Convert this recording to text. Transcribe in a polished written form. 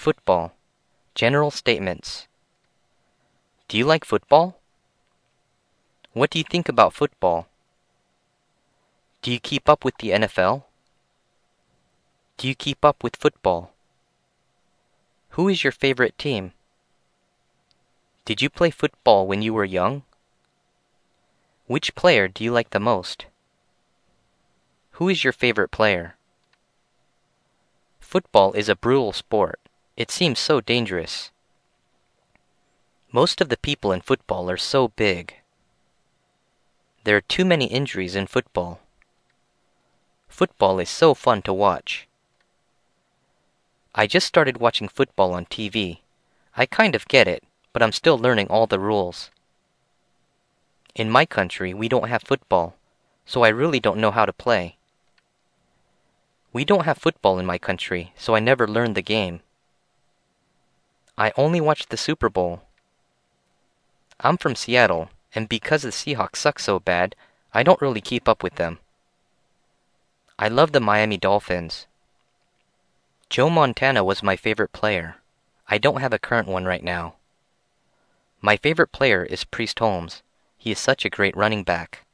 Football. General statements. Do you like football? What do you think about football? Do you keep up with the NFL? Do you keep up with football? Who is your favorite team? Did you play football when you were young? Which player do you like the most? Who is your favorite player? Football is a brutal sport. It seems so dangerous. Most of the people in football are so big. There are too many injuries in football. Football is so fun to watch. I just started watching football on TV. I kind of get it, but I'm still learning all the rules. In my country, we don't have football, so I really don't know how to play. We don't have football in my country, so I never learned the game. I only watched the Super Bowl. I'm from Seattle, and because the Seahawks suck so bad, I don't really keep up with them. I love the Miami Dolphins. Joe Montana was my favorite player. I don't have a current one right now. My favorite player is Priest Holmes. He is such a great running back.